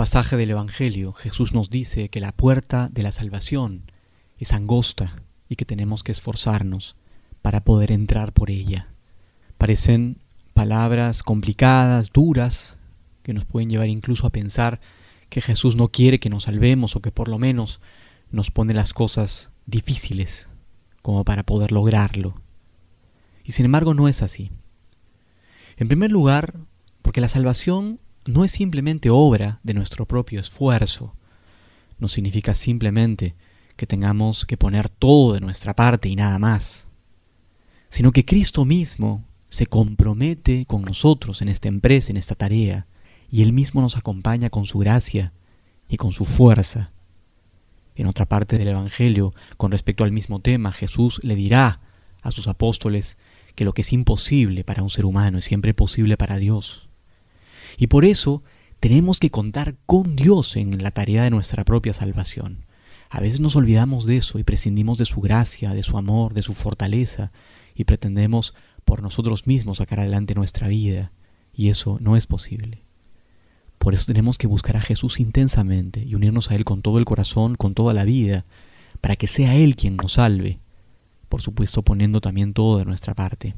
pasaje del Evangelio, Jesús nos dice que la puerta de la salvación es angosta y que tenemos que esforzarnos para poder entrar por ella. Parecen palabras complicadas, duras, que nos pueden llevar incluso a pensar que Jesús no quiere que nos salvemos o que por lo menos nos pone las cosas difíciles como para poder lograrlo. Y sin embargo no es así. En primer lugar, porque la salvación no es simplemente obra de nuestro propio esfuerzo. No significa simplemente que tengamos que poner todo de nuestra parte y nada más, sino que Cristo mismo se compromete con nosotros en esta empresa, en esta tarea, y Él mismo nos acompaña con su gracia y con su fuerza. En otra parte del Evangelio, con respecto al mismo tema, Jesús le dirá a sus apóstoles que lo que es imposible para un ser humano es siempre posible para Dios. Y por eso tenemos que contar con Dios en la tarea de nuestra propia salvación. A veces nos olvidamos de eso y prescindimos de su gracia, de su amor, de su fortaleza, y pretendemos por nosotros mismos sacar adelante nuestra vida, y eso no es posible. Por eso tenemos que buscar a Jesús intensamente y unirnos a Él con todo el corazón, con toda la vida, para que sea Él quien nos salve, por supuesto poniendo también todo de nuestra parte.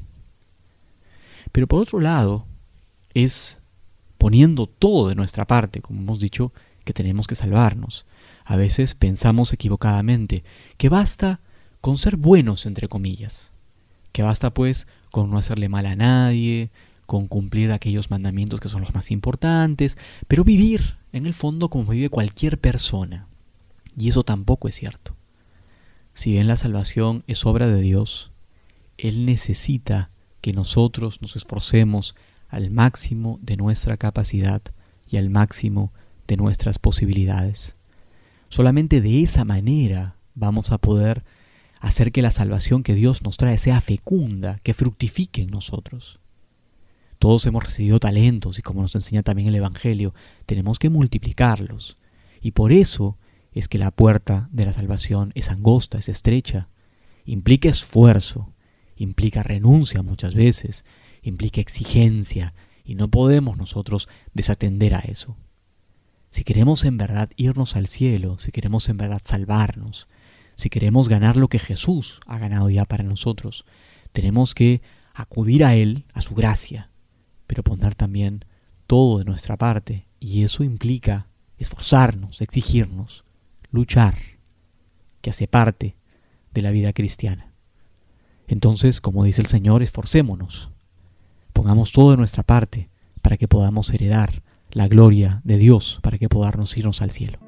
Pero por otro lado, es poniendo todo de nuestra parte, como hemos dicho, que tenemos que salvarnos. A veces pensamos equivocadamente que basta con ser buenos, entre comillas, que basta pues con no hacerle mal a nadie, con cumplir aquellos mandamientos que son los más importantes, pero vivir en el fondo como vive cualquier persona. Y eso tampoco es cierto. Si bien la salvación es obra de Dios, Él necesita que nosotros nos esforcemos al máximo de nuestra capacidad y al máximo de nuestras posibilidades. Solamente de esa manera vamos a poder hacer que la salvación que Dios nos trae sea fecunda, que fructifique en nosotros. Todos hemos recibido talentos y, como nos enseña también el Evangelio, tenemos que multiplicarlos. Y por eso es que la puerta de la salvación es angosta, es estrecha. Implica esfuerzo, implica renuncia muchas veces, implica exigencia, y no podemos nosotros desatender a eso. Si queremos en verdad irnos al cielo, si queremos en verdad salvarnos, si queremos ganar lo que Jesús ha ganado ya para nosotros, tenemos que acudir a Él, a su gracia, pero poner también todo de nuestra parte, y eso implica esforzarnos, exigirnos, luchar, que hace parte de la vida cristiana. Entonces, como dice el Señor, esforcémonos, pongamos todo de nuestra parte para que podamos heredar la gloria de Dios, para que podamos irnos al cielo.